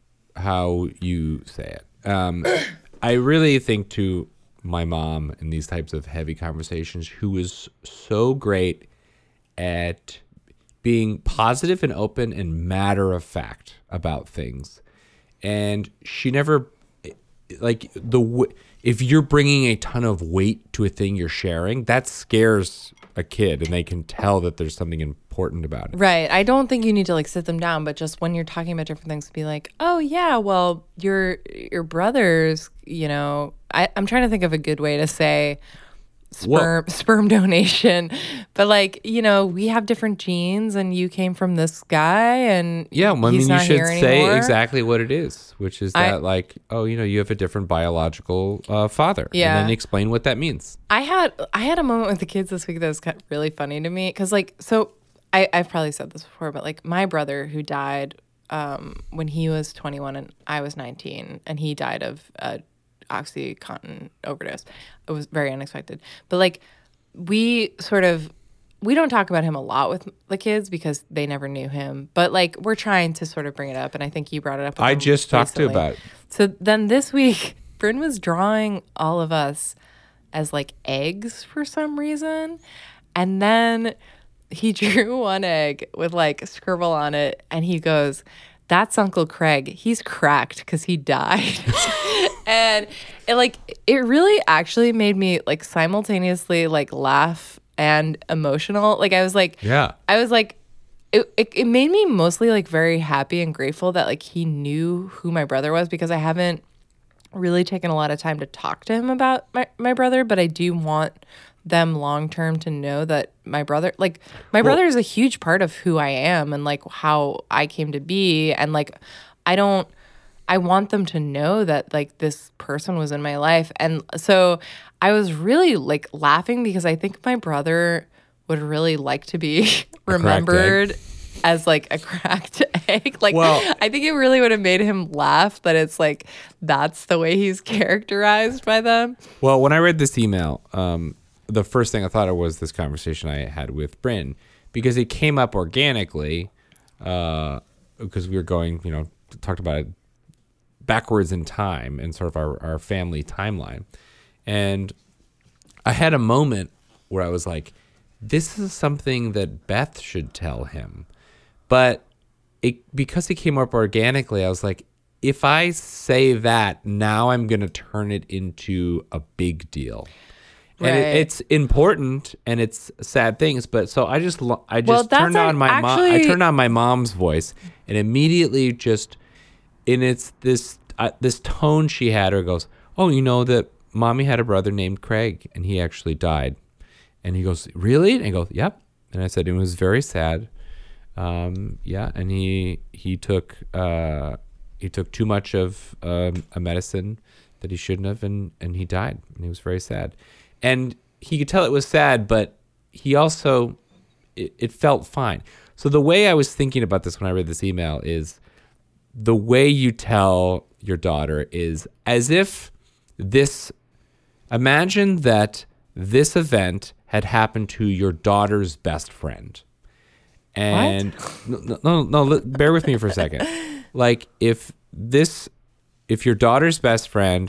[SPEAKER 2] you say it. I really think to my mom in these types of heavy conversations, who is so great at being positive and open and matter of fact about things, and she never, like, if you're bringing a ton of weight to a thing you're sharing, that scares a kid, and they can tell that there's something important about it.
[SPEAKER 3] Right. I don't think you need to like sit them down, but just when you're talking about different things, be like, oh yeah, well, your brothers, I'm trying to think of a good way to say sperm donation, but like, we have different genes and you came from this guy, and
[SPEAKER 2] you should say exactly what it is, which is that you have a different biological father, and then explain what that means. I
[SPEAKER 3] had a moment with the kids this week that was kind of really funny to me, because I've probably said this before, but like my brother, who died when he was 21 and I was 19, and he died of OxyContin overdose. It was very unexpected, but like we don't talk about him a lot with the kids because they never knew him, but like we're trying to sort of bring it up, and I think you brought it up with
[SPEAKER 2] I just talked to about it.
[SPEAKER 3] So then this week Bryn was drawing all of us as like eggs for some reason, and then he drew one egg with like scribble on it, and he goes, "That's Uncle Craig. He's cracked because he died." And it really actually made me like simultaneously like laugh and emotional. Like I was like, it made me mostly like very happy and grateful that like he knew who my brother was, because I haven't really taken a lot of time to talk to him about my brother, but I do want them long term to know that my brother is a huge part of who I am and like how I came to be, and like I want them to know that like this person was in my life. And so I was really like laughing because I think my brother would really like to be remembered as like a cracked egg. Like,
[SPEAKER 2] Well-
[SPEAKER 3] I think it really would have made him laugh that it's like that's the way he's characterized by them.
[SPEAKER 2] Well, when I read this email, the first thing I thought of was this conversation I had with Bryn, because it came up organically, because we were going, talked about it backwards in time and sort of our family timeline. And I had a moment where I was like, this is something that Beth should tell him. But because it came up organically, I was like, if I say that, now I'm going to turn it into a big deal. And
[SPEAKER 3] Right.
[SPEAKER 2] it's important and it's sad things, but so I just
[SPEAKER 3] that's
[SPEAKER 2] turned on my mom. I
[SPEAKER 3] actually-
[SPEAKER 2] turned on my mom's voice, and immediately it's this tone she had, or goes, "Oh, you know that Mommy had a brother named Craig, and he actually died." And he goes, "Really?" And I go, "Yep." And I said, "It was very sad. Yeah." And he took too much of a medicine that he shouldn't have, and he died. And he was very sad. And he could tell it was sad, but he also, it felt fine. So the way I was thinking about this when I read this email is, the way you tell your daughter is as if imagine that this event had happened to your daughter's best friend. And no, bear with me for a second. Like if your daughter's best friend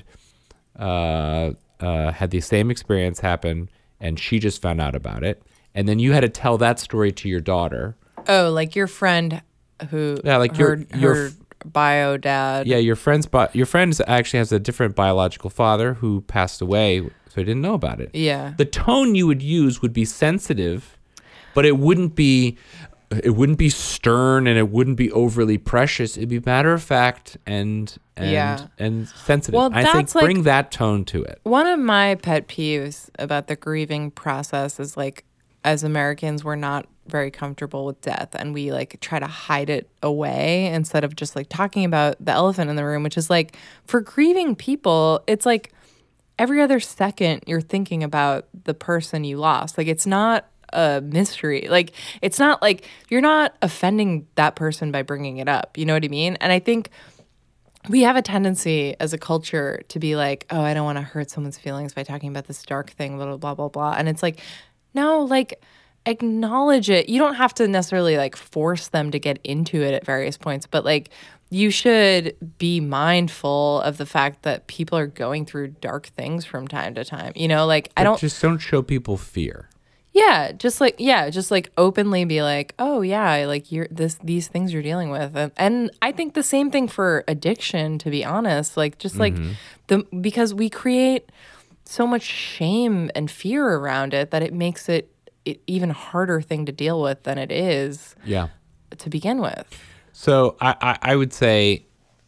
[SPEAKER 2] had the same experience happen and she just found out about it, and then you had to tell that story to your daughter.
[SPEAKER 3] Oh, like your friend who her bio dad.
[SPEAKER 2] Yeah, your friend actually has a different biological father who passed away, so he didn't know about it.
[SPEAKER 3] Yeah.
[SPEAKER 2] The tone you would use would be sensitive, but it wouldn't be stern, and it wouldn't be overly precious. It'd be matter of fact and sensitive.
[SPEAKER 3] Well,
[SPEAKER 2] I think
[SPEAKER 3] that's like-
[SPEAKER 2] bring that tone to it.
[SPEAKER 3] One of my pet peeves about the grieving process is like, as Americans, we're not very comfortable with death, and we like try to hide it away instead of just like talking about the elephant in the room, which is like, for grieving people, it's like every other second you're thinking about the person you lost. Like, it's not a mystery. Like, it's not like you're not offending that person by bringing it up. You know what I mean? And I think we have a tendency as a culture to be like, oh, I don't want to hurt someone's feelings by talking about this dark thing, blah, blah, blah, blah, blah. And it's like, no, like, acknowledge it. You don't have to necessarily like force them to get into it at various points, but like, you should be mindful of the fact that people are going through dark things from time to time. Like,
[SPEAKER 2] Just don't show people fear.
[SPEAKER 3] Yeah, just like openly be like, oh yeah, like these things you're dealing with, and I think the same thing for addiction. To be honest, like just like because we create so much shame and fear around it that it makes it even harder thing to deal with than it is.
[SPEAKER 2] Yeah.
[SPEAKER 3] To begin with.
[SPEAKER 2] So I would say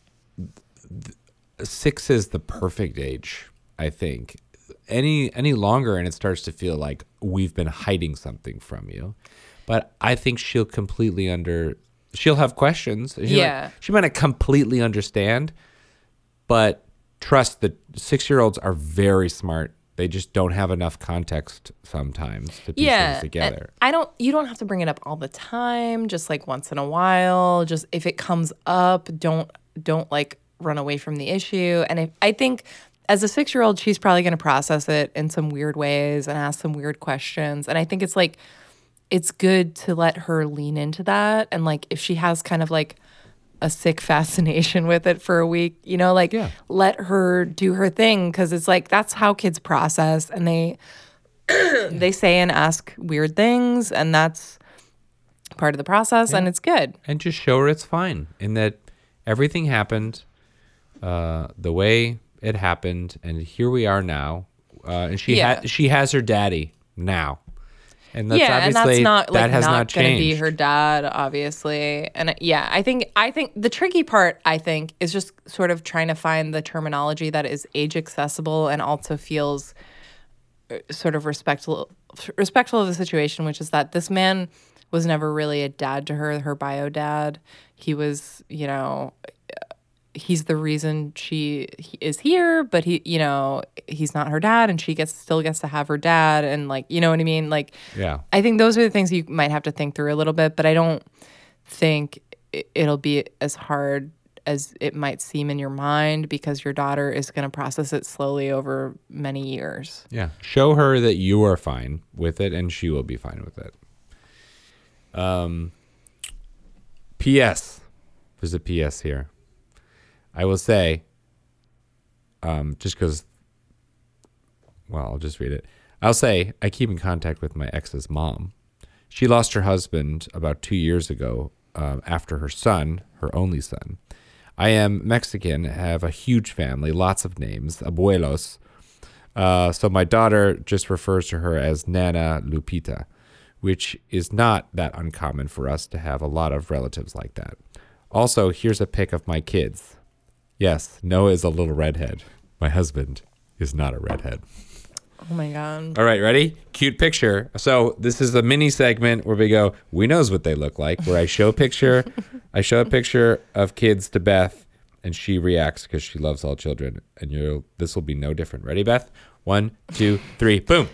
[SPEAKER 2] 6 is the perfect age. I think any longer and it starts to feel like we've been hiding something from you. But I think she'll have questions. She might not completely understand, but trust that 6-year-olds are very smart. They just don't have enough context sometimes to piece things together.
[SPEAKER 3] You don't have to bring it up all the time, just like once in a while. Just if it comes up, don't like run away from the issue. And I think as a 6-year-old, she's probably going to process it in some weird ways and ask some weird questions. And I think it's like, it's good to let her lean into that. And like, if she has kind of like a sick fascination with it for a week, let her do her thing. Cause it's like, that's how kids process, and they say and ask weird things, and that's part of the process, and it's good.
[SPEAKER 2] And just show her it's fine, and that everything happened the way it happened, and here we are now. And she has her daddy now. And that's
[SPEAKER 3] and
[SPEAKER 2] obviously
[SPEAKER 3] that's not like
[SPEAKER 2] that has
[SPEAKER 3] not going to be
[SPEAKER 2] changed.
[SPEAKER 3] her dad, obviously. And I think the tricky part, is just sort of trying to find the terminology that is age accessible and also feels sort of respectful of the situation, which is that this man was never really a dad to her bio dad. He was, he's the reason he is here, but he's not her dad, and she still gets to have her dad, and like, you know what I mean? Like,
[SPEAKER 2] Yeah.
[SPEAKER 3] I think those are the things you might have to think through a little bit, but I don't think it'll be as hard as it might seem in your mind because your daughter is going to process it slowly over many years.
[SPEAKER 2] Yeah. Show her that you are fine with it and she will be fine with it. P.S. There's a P.S. here. I will say, just because, well, I'll just read it. I'll say I keep in contact with my ex's mom. She lost her husband about 2 years ago after her son, her only son. I am Mexican, have a huge family, lots of names, abuelos. So my daughter just refers to her as Nana Lupita, which is not that uncommon for us to have a lot of relatives like that. Also, here's a pic of my kids. Yes, Noah is a little redhead. My husband is not a redhead.
[SPEAKER 3] Oh my God.
[SPEAKER 2] All right, ready? Cute picture. So this is a mini segment where we go, we knows what they look like, where I show a picture of kids to Beth, and she reacts because she loves all children. And this will be no different. Ready, Beth? 1, 2, 3, boom.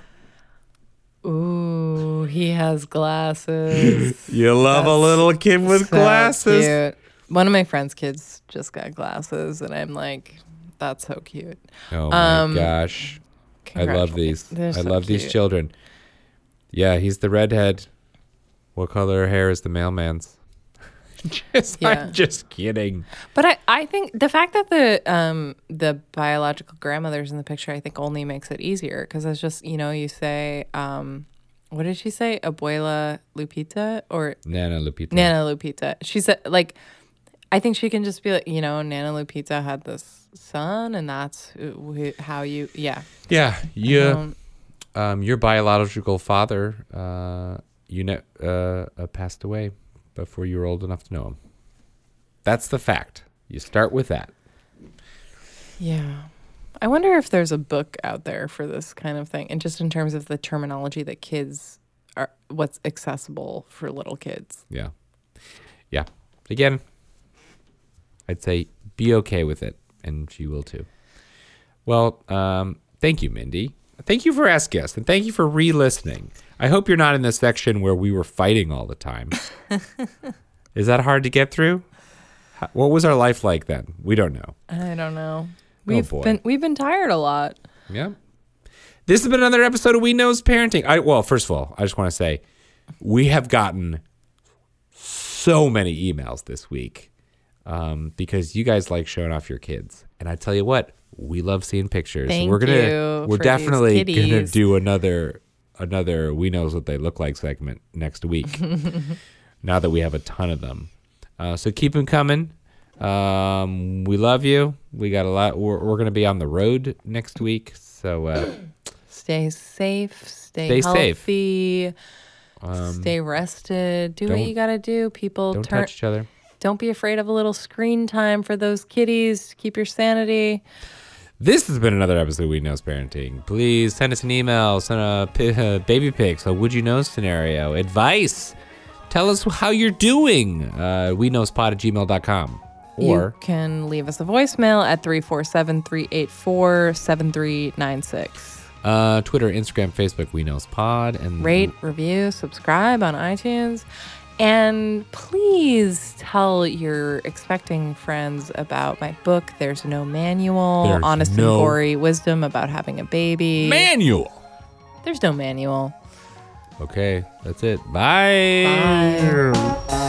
[SPEAKER 3] Ooh, he has glasses.
[SPEAKER 2] You love a little kid with glasses.
[SPEAKER 3] Cute. One of my friend's kids just got glasses, and I'm like, that's so cute.
[SPEAKER 2] Oh my gosh. I love these. I love these children. Yeah, he's the redhead. What color hair is the mailman's? I'm just kidding.
[SPEAKER 3] But I think the fact that the biological grandmother's in the picture, I think only makes it easier because it's just, you say, what did she say? Abuela Lupita or
[SPEAKER 2] Nana Lupita.
[SPEAKER 3] Nana Lupita. She said, like, I think she can just be like, Nana Lupita had this son, and that's how you, yeah.
[SPEAKER 2] Yeah, your biological father, passed away before you were old enough to know him. That's the fact. You start with that.
[SPEAKER 3] Yeah. I wonder if there's a book out there for this kind of thing, and just in terms of the terminology that kids are, what's accessible for little kids.
[SPEAKER 2] Yeah. Yeah. Again, I'd say be okay with it, and she will too. Well, thank you, Mindy. Thank you for asking us, and thank you for re-listening. I hope you're not in the section where we were fighting all the time. Is that hard to get through? What was our life like then? We don't know.
[SPEAKER 3] I don't know.
[SPEAKER 2] We've
[SPEAKER 3] been tired a lot.
[SPEAKER 2] Yeah. This has been another episode of We Knows Parenting. First of all, I just want to say we have gotten so many emails this week because you guys like showing off your kids. And I tell you what, we love seeing pictures. We're definitely gonna do another We Knows What They Look Like segment next week. Now that we have a ton of them. So keep them coming. We love you. We got a lot. We're going to be on the road next week. So
[SPEAKER 3] stay safe. Stay healthy. Stay rested. Do what you got to do. People
[SPEAKER 2] don't touch each other.
[SPEAKER 3] Don't be afraid of a little screen time for those kitties. Keep your sanity.
[SPEAKER 2] This has been another episode of We Knows Parenting. Please send us an email. Send a baby pics. A would you know scenario. Advice. Tell us how you're doing. WeKnowspod@gmail.com. Or
[SPEAKER 3] you can leave us a voicemail at 347-384-7396.
[SPEAKER 2] Twitter, Instagram, Facebook, We Knows Pod, and
[SPEAKER 3] rate, review, subscribe on iTunes. And please tell your expecting friends about my book, There's No Manual, Honest and Gory Wisdom About Having a Baby.
[SPEAKER 2] Manual!
[SPEAKER 3] There's no manual.
[SPEAKER 2] Okay, that's it. Bye.
[SPEAKER 3] Bye.